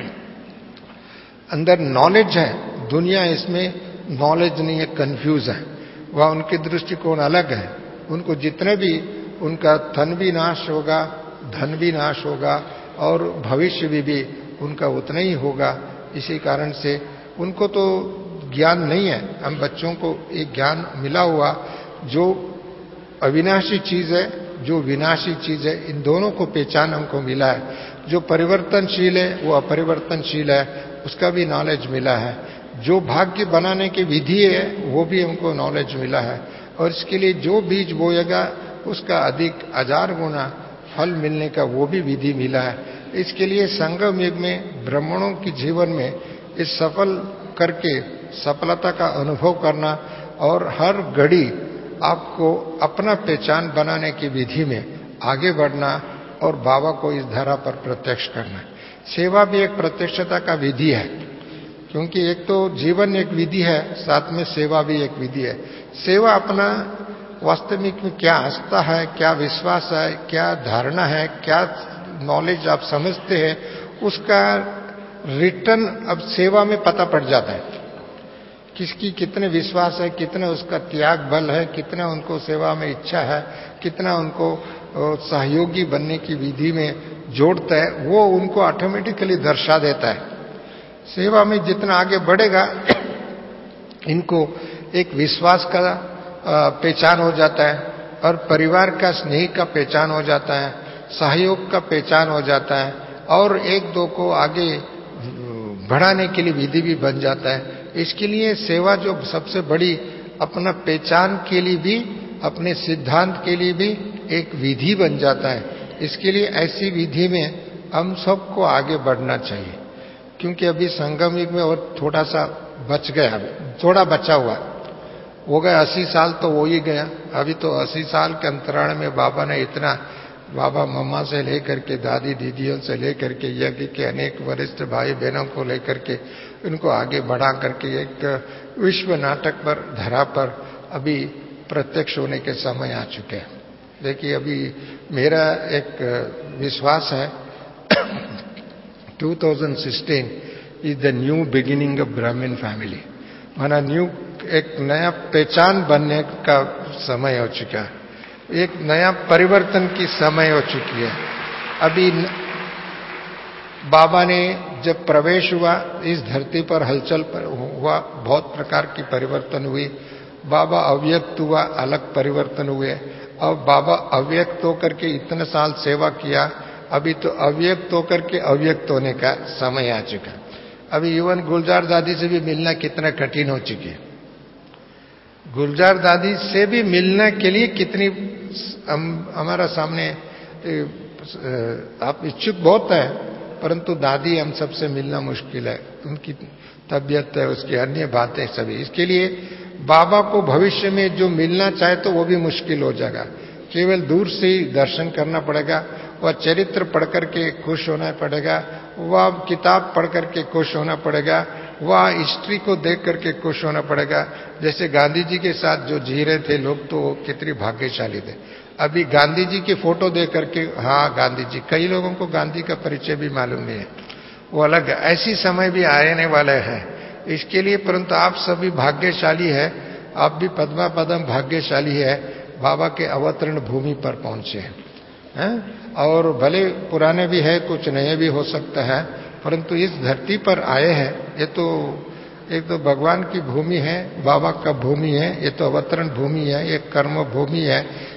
अंदर नॉलेज है, दुनिया इसमें नॉलेज नहीं है, कंफ्यूज है। वह उनके दृष्टिकोण अलग है, उनको जितने भी उनका धन भी नाश होगा, धन भी नाश होगा और भविष्य भी, भी उनका उतना ही होगा। इसी कारण से उनको तो ज्ञान नहीं है। हम बच्चों को एक ज्ञान मिला हुआ, जो अविनाशी चीज है, जो विनाशी चीज है, इन दोनों को पहचान हमको मिला है। जो परिवर्तनशील है वो अपरिवर्तनशील है, उसका भी नॉलेज मिला है। जो भाग्य बनाने की विधि है वो भी हमको नॉलेज मिला है। और इसके लिए जो बीज बोएगा उसका अधिक हजार गुना फल मिलने का वो भी विधि मिला है। इसके लिए संगम युग में ब्राह्मणों के जीवन में इस सफल करके सफलता का अनुभव करना और हर घड़ी आपको अपना पहचान बनाने की विधि में आगे बढ़ना और बाबा को इस धरा पर प्रत्यक्ष करना। सेवा भी एक प्रत्यक्षता का विधि है, क्योंकि एक तो जीवन एक विधि है, साथ में सेवा भी एक विधि है। सेवा अपना वास्तविक में क्या आस्था है, क्या विश्वास है, क्या धारणा है, क्या नॉलेज आप समझते हैं, उसका रिटर्न अब सेवा में पता पड़ जाता है। किसकी कितने विश्वास है, कितना उसका त्याग बल है, कितना उनको सेवा में इच्छा है, कितना उनको सहयोगी बनने की विधि में जोड़ता है, वो उनको ऑटोमेटिकली दर्शा देता है। सेवा में जितना आगे बढ़ेगा इनको एक विश्वास का पहचान हो जाता है और परिवार का स्नेह का पहचान हो जाता है, सहयोग का पहचान हो जाता है और एक दो को आगे बढ़ाने के लिए विधि भी बन जाता है। इसके लिए सेवा जो सबसे बड़ी अपना पहचान के लिए भी, अपने सिद्धांत के लिए भी एक विधि बन जाता है। इसके लिए ऐसी विधि में हम सबको आगे बढ़ना चाहिए, क्योंकि अभी संगम युग में और थोड़ा सा बच गया, थोड़ा बचा हुआ हो गया। अस्सी साल तो हो ही गया। अभी तो अस्सी साल के अंतराल में बाबा ने इतना, बाबा मम्मा से लेकर के दादी दीदियों से लेकर के यज्ञ के अनेक वरिष्ठ भाई बहनों को लेकर के उनको आगे बढ़ा करके एक विश्व नाटक पर, धरा पर अभी प्रत्यक्ष होने के समय आ चुके हैं। देखिए अभी मेरा एक विश्वास है two thousand sixteen is the new beginning of Brahmin family, माना न्यू एक नया पहचान बनने का समय हो चुका है, एक नया परिवर्तन की समय हो चुकी है। अभी न... बाबा ने जब प्रवेश हुआ इस धरती पर, हलचल पर हुआ, बहुत प्रकार की परिवर्तन हुई। बाबा अव्यक्त हुआ, अलग परिवर्तन हुए। और बाबा अव्यक्त होकर के इतने साल सेवा किया, अभी तो अव्यक्त होकर के अव्यक्त होने का समय आ चुका। अभी इवन गुलजार दादी से भी मिलना कितना कठिन हो चुकी है। गुलजार दादी से भी मिलने के लिए कितनी हम, हमारा सामने आप इच्छुक बहुत है, परंतु दादी हम सबसे मिलना मुश्किल है। उनकी तबीयत है, उसकी अन्य बातें सभी। इसके लिए बाबा को भविष्य में जो मिलना चाहे तो वो भी मुश्किल हो जाएगा, केवल दूर से ही दर्शन करना पड़ेगा। वह चरित्र पढ़ करके खुश होना पड़ेगा, वह किताब पढ़ करके खुश होना पड़ेगा, वह हिस्ट्री को देख करके खुश होना पड़ेगा। जैसे गांधी जी के साथ जो जी रहे थे लोग, तो कितने भाग्यशाली थे। अभी गांधी जी की फोटो देख करके, हाँ गांधी जी, कई लोगों को गांधी का परिचय भी मालूम नहीं है, वो अलग है। ऐसी समय भी आने वाले हैं इसके लिए। परंतु आप सभी भाग्यशाली है, आप भी पद्मा पदम भाग्यशाली है, बाबा के अवतरण भूमि पर पहुंचे हैं। और भले पुराने भी है, कुछ नए भी हो सकता है, परंतु इस धरती पर आए हैं। ये तो एक तो भगवान की भूमि है, बाबा का भूमि है, ये तो अवतरण भूमि है, ये कर्म भूमि है।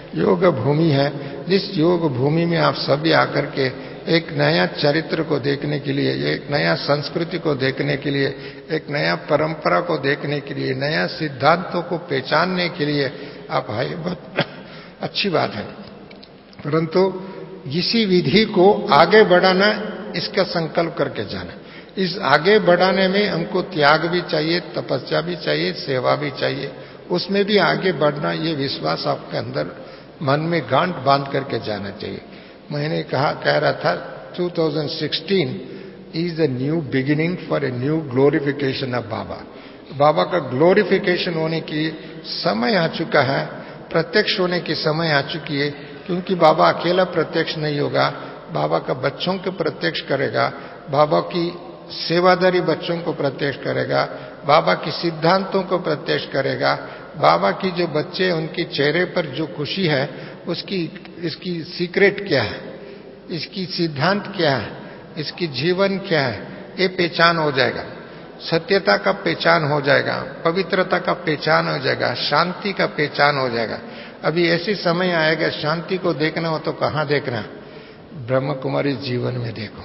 योग भूमि है, जिस योग भूमि में आप सभी आकर के एक नया चरित्र को देखने के लिए, एक नया संस्कृति को देखने के लिए, एक नया परंपरा को देखने के लिए, नया सिद्धांतों को पहचानने के लिए आप आए, बहुत अच्छी बात है। परंतु इसी विधि को आगे बढ़ाना, इसका संकल्प करके जाना। इस आगे बढ़ाने में हमको त्याग भी चाहिए, तपस्या भी चाहिए, सेवा भी चाहिए। उसमें भी आगे बढ़ना, ये विश्वास आपके अंदर मन में गांठ बांध करके जाना चाहिए। मैंने कहा कह रहा था two thousand sixteen is a new beginning for a new glorification of Baba. Baba का ग्लोरिफिकेशन होने की समय आ चुका है, प्रत्यक्ष होने की समय आ चुकी है। क्योंकि बाबा अकेला प्रत्यक्ष नहीं होगा, बाबा का बच्चों को प्रत्यक्ष करेगा, बाबा की सेवादारी बच्चों को प्रत्यक्ष करेगा, बाबा की सिद्धांतों को प्रत्यक्ष करेगा, बाबा की जो बच्चे उनके चेहरे पर जो खुशी है उसकी इसकी सीक्रेट क्या है, इसकी सिद्धांत क्या है, इसकी जीवन क्या है, ये पहचान हो जाएगा। सत्यता का पहचान हो जाएगा, पवित्रता का पहचान हो जाएगा, शांति का पहचान हो जाएगा। अभी ऐसी समय आएगा, शांति को देखना हो तो कहां देखना? ब्रह्म कुमारी जीवन में देखो,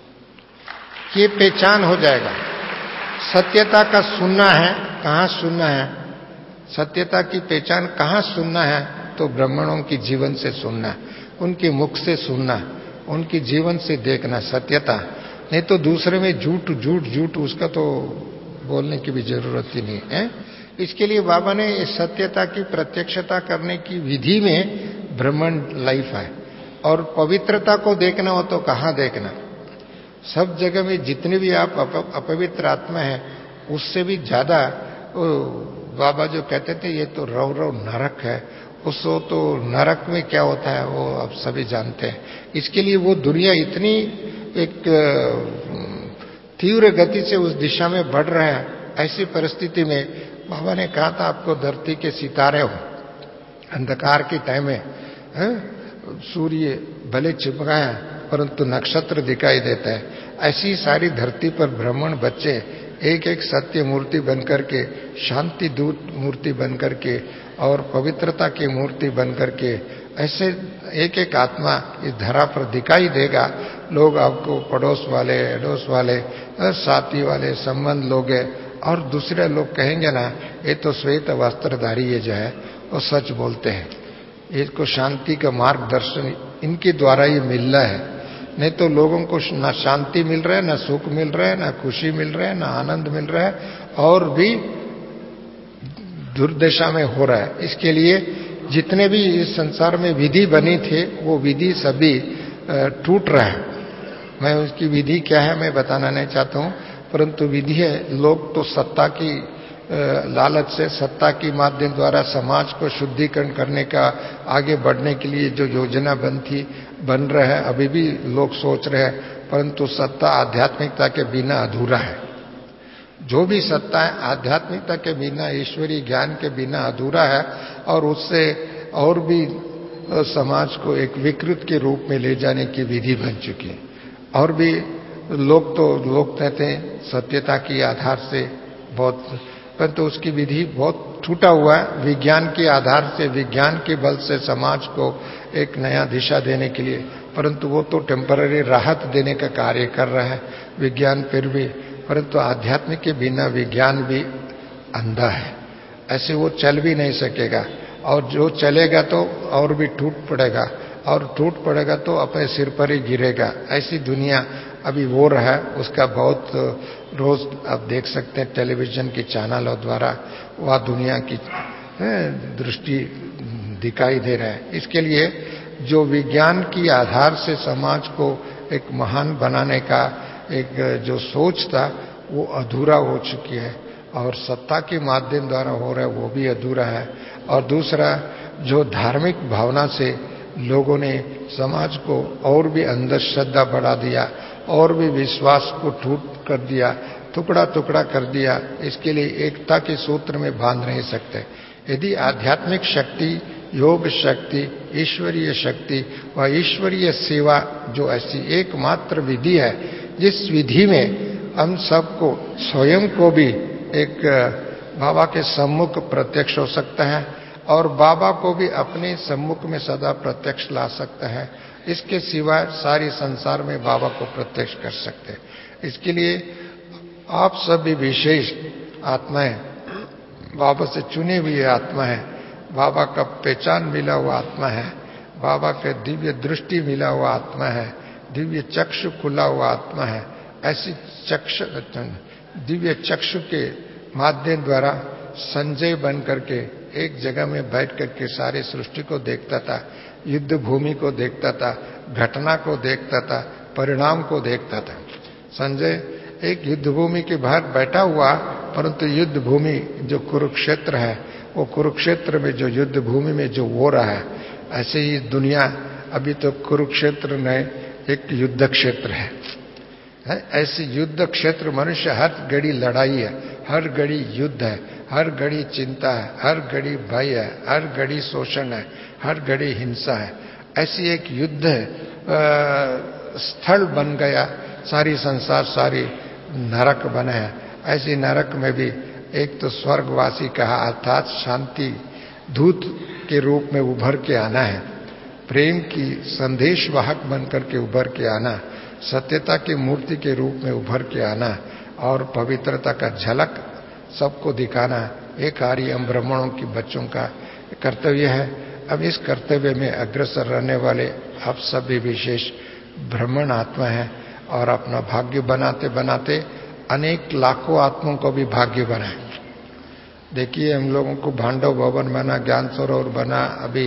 ये पहचान हो जाएगा। सत्यता का सुनना है, कहां सुनना है? सत्यता की पहचान कहां सुनना है? तो ब्राह्मणों की जीवन से सुनना, उनके मुख से सुनना, उनकी जीवन से देखना सत्यता। नहीं तो दूसरे में झूठ झूठ झूठ, उसका तो बोलने की भी जरूरत ही नहीं है। इसके लिए बाबा ने इस सत्यता की प्रत्यक्षता करने की विधि में ब्रह्मण लाइफ है। और पवित्रता को देखना हो तो कहां देखना? सब जगह में जितने भी आप अप, अपवित्र आत्मा है, उससे भी ज्यादा बाबा जो कहते थे ये तो रव रव नरक है, उसको तो नरक में क्या होता है वो आप सभी जानते हैं। इसके लिए वो दुनिया इतनी एक तीव्र गति से उस दिशा में बढ़ रहा है। ऐसी परिस्थिति में बाबा ने कहा था आपको धरती के सितारे हो, अंधकार के टाइम में सूर्य भले छिप गया है परंतु नक्षत्र दिखाई देता है। ऐसी सारी धरती पर ब्राह्मण बच्चे एक एक सत्य मूर्ति बनकर के, शांति दूत मूर्ति बनकर के और पवित्रता की मूर्ति बनकर के, ऐसे एक एक आत्मा इस धरा पर दिखाई देगा। लोग आपको पड़ोस वाले, अड़ोस वाले, साथी वाले, संबंध लोग हैं और दूसरे लोग कहेंगे ना ये तो श्वेत वस्त्रधारी ये जो है वो सच बोलते हैं, इसको शांति का मार्गदर्शन इनके द्वारा ही मिल रहा है। नहीं तो लोगों को ना शांति मिल रहा है, ना सुख मिल रहा है, ना खुशी मिल रहा है, ना आनंद मिल रहा है और भी दुर्दशा में हो रहा है। इसके लिए जितने भी इस संसार में विधि बनी थे वो विधि सभी टूट रहा है। मैं उसकी विधि क्या है मैं बताना नहीं चाहता हूं, परंतु विधि है लोग तो सत्ता की लालच से, सत्ता के माध्यम द्वारा समाज को शुद्धिकरण करने का, आगे बढ़ने के लिए जो योजना बन थी बन रहा है, अभी भी लोग सोच रहे हैं, परंतु सत्ता आध्यात्मिकता के बिना अधूरा है। जो भी सत्ता है आध्यात्मिकता के बिना, ईश्वरीय ज्ञान के बिना अधूरा है और उससे और भी समाज को एक विकृत के रूप में ले जाने की विधि बन चुकी है। और भी लोग तो लोग कहते हैं सत्यता की आधार से बहुत, परंतु तो उसकी विधि बहुत छूटा हुआ है। विज्ञान के आधार से, विज्ञान के बल से समाज को एक नया दिशा देने के लिए, परंतु वो तो टेम्पररी राहत देने का कार्य कर रहा है विज्ञान फिर भी, परंतु आध्यात्मिक के बिना विज्ञान भी अंधा है, ऐसे वो चल भी नहीं सकेगा। और जो चलेगा तो और भी टूट पड़ेगा और टूट पड़ेगा तो अपने सिर पर ही गिरेगा। ऐसी दुनिया अभी हो रहा है, उसका बहुत रोज आप देख सकते हैं टेलीविजन के चैनलों द्वारा वह दुनिया की दृष्टि दिखाई दे रहा है। इसके लिए जो विज्ञान की आधार से समाज को एक महान बनाने का एक जो सोच था वो अधूरा हो चुकी है और सत्ता के माध्यम द्वारा हो रहा है वो भी अधूरा है। और दूसरा जो धार्मिक भावना से लोगों ने समाज को और भी अंधश्रद्धा बढ़ा दिया और भी विश्वास को टूट कर दिया, टुकड़ा टुकड़ा कर दिया, इसके लिए एकता के सूत्र में बांध नहीं सकते। यदि आध्यात्मिक शक्ति, योग शक्ति, ईश्वरीय शक्ति व ईश्वरीय सेवा जो ऐसी एकमात्र विधि है जिस विधि में हम सबको स्वयं को भी एक बाबा के सम्मुख प्रत्यक्ष हो सकता है, और बाबा को भी अपने सम्मुख में सदा प्रत्यक्ष ला सकता है। इसके सिवाय सारी संसार में बाबा को प्रत्यक्ष कर सकते हैं। इसके लिए आप सभी विशेष आत्माएं, बाबा से चुनी हुई आत्मा है, बाबा का पहचान मिला हुआ आत्मा है, बाबा के दिव्य दृष्टि मिला हुआ आत्मा है, दिव्य चक्षु खुला हुआ आत्मा है। ऐसी चक्षु दिव्य चक्षु के माध्यम द्वारा संजय बन करके एक जगह में बैठ करके सारी सृष्टि को देखता था, युद्ध भूमि को देखता था, घटना को देखता था, परिणाम को देखता था। संजय एक युद्ध भूमि के बाहर बैठा हुआ, परंतु युद्ध भूमि जो कुरुक्षेत्र है, वो कुरुक्षेत्र में जो युद्ध भूमि में जो हो रहा है, ऐसे ही दुनिया अभी तो कुरुक्षेत्र में एक युद्ध क्षेत्र है, है? ऐसे युद्ध क्षेत्र मनुष्य हर घड़ी लड़ाई है, हर घड़ी युद्ध है, हर घड़ी चिंता है, हर घड़ी भय है, हर घड़ी शोषण है, हर घड़ी हिंसा है। ऐसी एक युद्ध स्थल बन गया सारी संसार, सारी नरक बना है। ऐसी नरक में भी एक तो स्वर्गवासी कहा, अर्थात शांति दूत के रूप में उभर के आना है, प्रेम की संदेश वाहक बनकर के उभर के आना, सत्यता की मूर्ति के रूप में उभर के आना और पवित्रता का झलक सबको दिखाना। एक कार्य हम ब्राह्मणों की बच्चों का कर्तव्य है। अब इस कर्तव्य में अग्रसर रहने वाले आप सभी विशेष ब्राह्मण आत्मा है और अपना भाग्य बनाते बनाते अनेक लाखों आत्माओं को भी भाग्य बनाए। देखिए, हम लोगों को भांडव भवन बना, ज्ञान सरोवर बना, अभी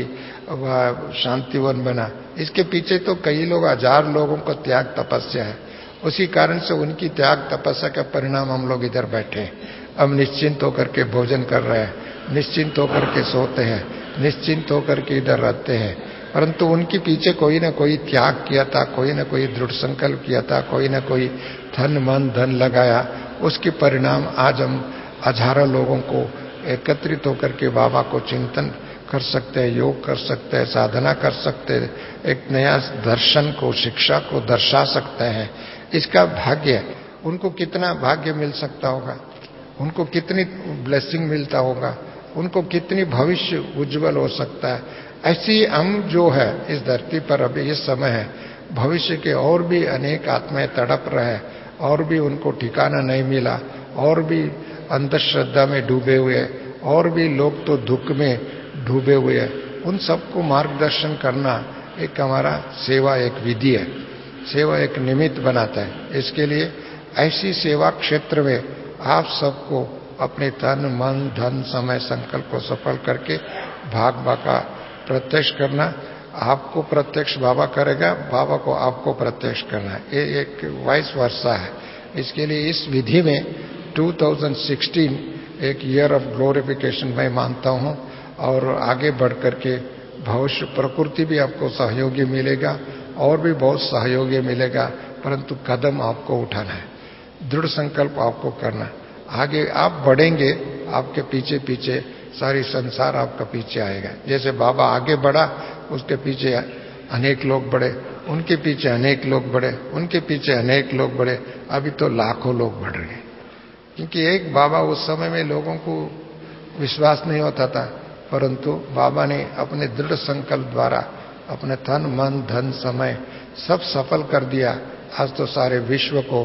वह शांतिवन बना, इसके पीछे तो कई लोग, हजार लोगों को त्याग तपस्या है। उसी कारण से उनकी त्याग तपस्या का परिणाम हम लोग इधर बैठे हैं। अब निश्चिंत होकर के भोजन कर रहे हैं, निश्चिंत होकर के सोते हैं, निश्चिंत होकर के इधर रहते हैं। परंतु उनके पीछे कोई ना कोई त्याग किया था, कोई ना कोई दृढ़ संकल्प किया था, कोई ना कोई धन मन धन लगाया। उसके परिणाम आज हम हजारों लोगों को एकत्रित होकर के बाबा को चिंतन कर सकते हैं, योग कर सकते हैं, साधना कर सकते हैं, एक नया दर्शन को, शिक्षा को दर्शा सकते हैं। इसका भाग्य, उनको कितना भाग्य मिल सकता होगा, उनको कितनी ब्लेसिंग मिलता होगा, उनको कितनी भविष्य उज्जवल हो सकता है। ऐसी हम जो है इस धरती पर अभी इस समय है, भविष्य के और भी अनेक आत्माएं तड़प रहे, और भी उनको ठिकाना नहीं मिला, और भी अंधश्रद्धा में डूबे हुए, और भी लोग तो दुख में डूबे हुए हैं। उन सबको मार्गदर्शन करना एक हमारा सेवा, एक विधि है। सेवा एक निमित्त बनाता है। इसके लिए ऐसी सेवा क्षेत्र में आप सबको अपने तन मन धन समय संकल्प को सफल करके भाग बाका प्रत्यक्ष करना। आपको प्रत्यक्ष बाबा करेगा, बाबा को आपको प्रत्यक्ष करना है। ये एक वाइस वर्सा है। इसके लिए इस विधि में दो हज़ार सोलह एक ईयर ऑफ ग्लोरिफिकेशन मैं मानता हूं, और आगे बढ़ करके भविष्य प्रकृति भी आपको सहयोगी मिलेगा और भी बहुत सहयोगी मिलेगा, परंतु कदम आपको उठाना है, दृढ़ संकल्प आपको करना। आगे आप बढ़ेंगे, आपके पीछे पीछे सारी संसार आपका पीछे आएगा। जैसे बाबा आगे बढ़ा, उसके पीछे अनेक लोग बढ़े, उनके पीछे अनेक लोग बढ़े, उनके पीछे अनेक लोग बढ़े, अभी तो लाखों लोग बढ़ रहे हैं। क्योंकि एक बाबा उस समय में लोगों को विश्वास नहीं होता था, परंतु बाबा ने अपने दृढ़ संकल्प द्वारा अपने तन मन धन समय सब सफल कर दिया। आज तो सारे विश्व को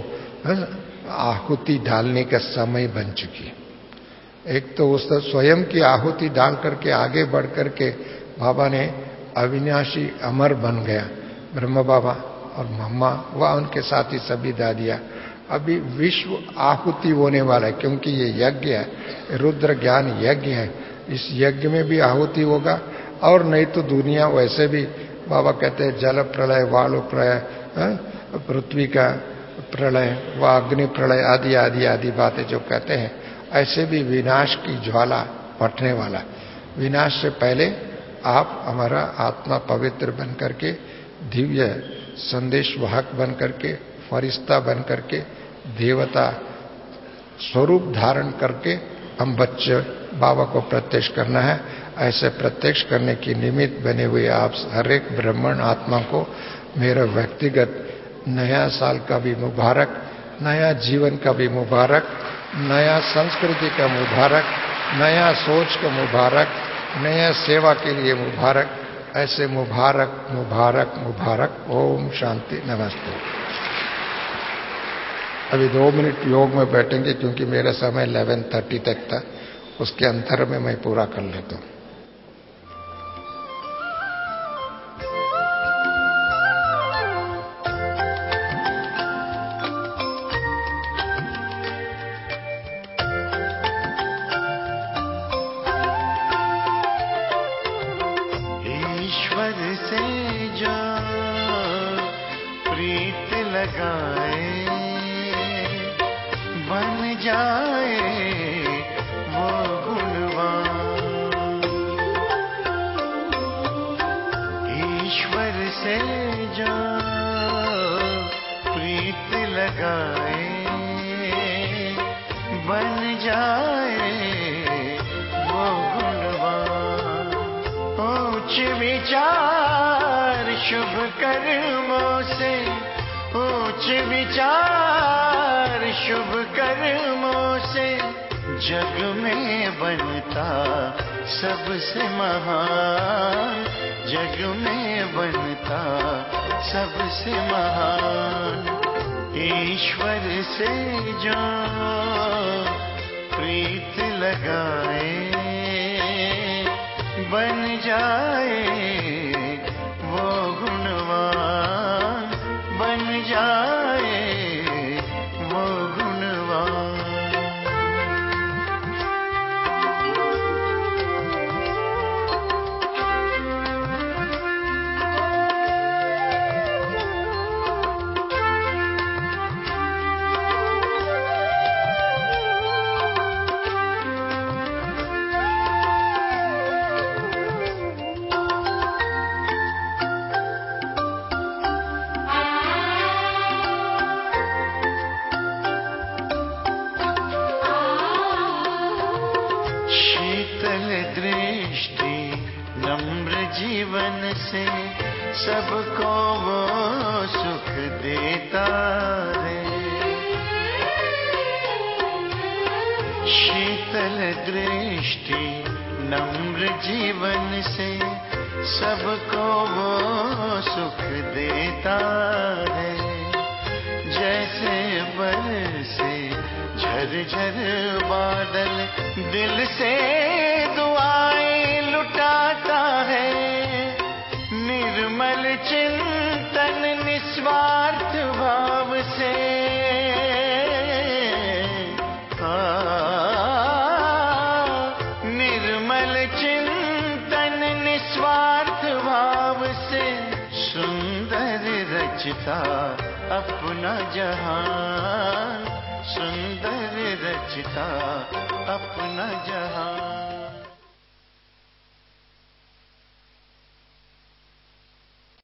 आहुति डालने का समय बन चुकी है। एक तो उस स्वयं की आहुति डाल करके आगे बढ़ करके बाबा ने अविनाशी अमर बन गया। ब्रह्म बाबा और मम्मा व उनके साथ ही सभी दादियां, अभी विश्व आहुति होने वाला है, क्योंकि ये यज्ञ है, रुद्र ज्ञान यज्ञ है। इस यज्ञ में भी आहुति होगा, और नहीं तो दुनिया वैसे भी बाबा कहते हैं जल प्रलय, वायु प्रलय, पृथ्वी का प्रलय व अग्नि प्रलय आदि आदि आदि बातें जो कहते हैं, ऐसे भी विनाश की ज्वाला फटने वाला। विनाश से पहले आप हमारा आत्मा पवित्र बन करके, दिव्य संदेश वाहक बन करके, फरिश्ता बन करके, देवता स्वरूप धारण करके हम बच्चे बाबा को प्रत्यक्ष करना है। ऐसे प्रत्यक्ष करने की निमित्त बने हुए आप हर एक ब्राह्मण आत्मा को मेरा व्यक्तिगत नया साल का भी मुबारक, नया जीवन का भी मुबारक, नया संस्कृति का मुबारक, नया सोच का मुबारक, नया सेवा के लिए मुबारक, ऐसे मुबारक मुबारक मुबारक। ओम शांति, नमस्ते। अभी दो मिनट योग में बैठेंगे क्योंकि मेरा समय ग्यारह तीस तक था, उसके अंतर में मैं पूरा कर लेता हूं। ईश्वर से जो प्रीत लगाए बन जाए वो गुणवान। ईश्वर से जो प्रीत लगाए बन जाए वो गुणवान। ऊंच विचार शुभ कर्मों से, ऊंच विचार शुभ कर्मों से जग में बनता सबसे महान, जग में बनता सबसे महान। ईश्वर से जो प्रीत लगाए बन जाए वो गुणवान, बन जाए वो गुणवान। शीतल दृष्टि नम्र जीवन से सबको वो सुख देता है। शीतल दृष्टि नम्र जीवन से सबको वो सुख देता है। जैसे बरसे झरझर बादल दिल से दुआएं लुटाता है। निर्मल चिंतन निस्वार्थ भाव से, आ, निर्मल चिंतन निस्वार्थ भाव से सुंदर रचता अपना जहान, सुंदर रचता अपना जहान।